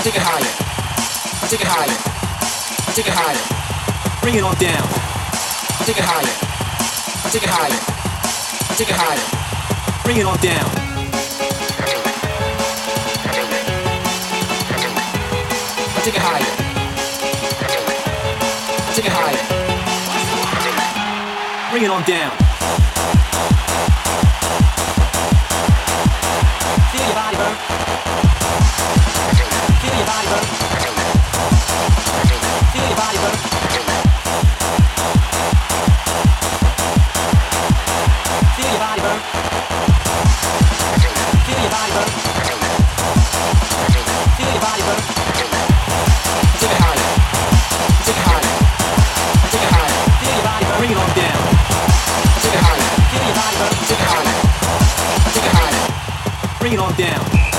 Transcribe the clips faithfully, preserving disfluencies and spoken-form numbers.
Take it higher. Take it higher. Take it higher. Bring it on down. Take it higher. Take it higher. Take it higher. Bring it on down. Take it higher. Take it higher. Bring it on down. Feel your body burn. Feel your body burn. Feel your body burn. Feel your body burn. Feel your body burn. Feel your body burn. Take it higher. Take it higher. Take it higher. Feel your body burn. Bring it on down. Take it higher. Feel your body burn. Take it higher. Take it higher. Bring it on down.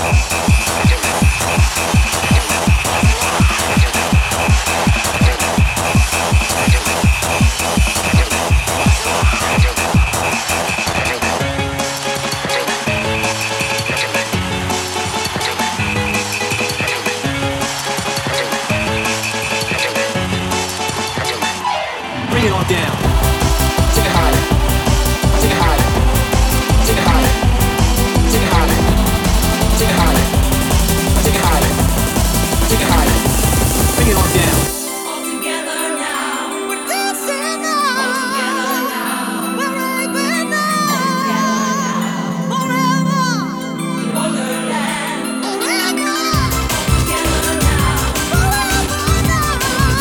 Bring it on down. Take it higher. Take it higher. Take it higher. Take it higher. Take it higher. Take it higher. Take it higher. Bring it on down. All together now. We're dancing now. All together now. We're right there now. All together now. Forever. Wonderland. Forever. All together now. Forever now.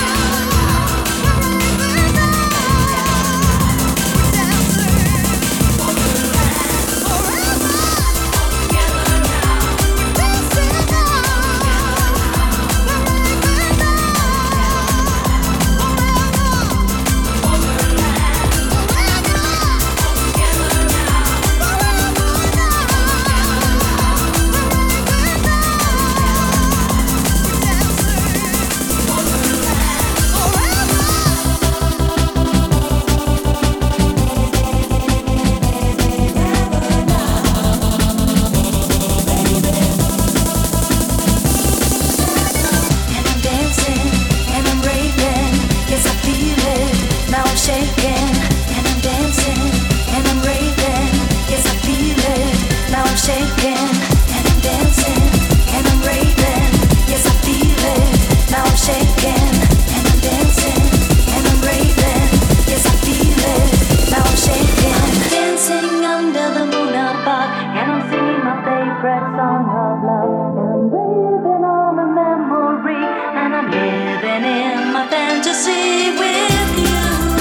Shaking and I'm dancing and I'm raving. Yes, I feel it. Now I'm shaking and I'm dancing and I'm raving. Yes, I feel it. Now I'm shaking and I'm dancing and I'm raving. Yes, I feel it. Now I'm shaking. I'm dancing under the moon above and I'm singing my favorite song of love. And I'm raving on a memory and I'm living in my fantasy with you.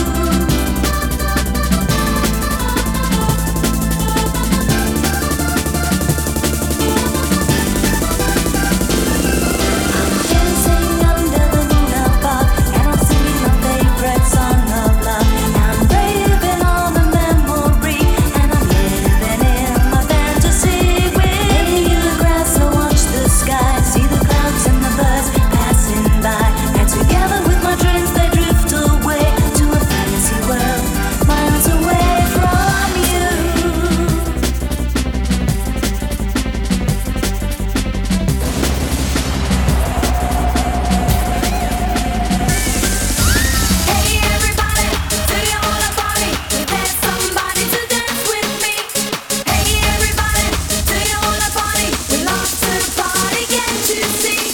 Together with my dreams, they drift away to a fantasy world, miles away from you. Hey everybody, do you wanna party? Is there somebody to dance with me? Hey everybody, do you wanna party? We love to party, can't you see?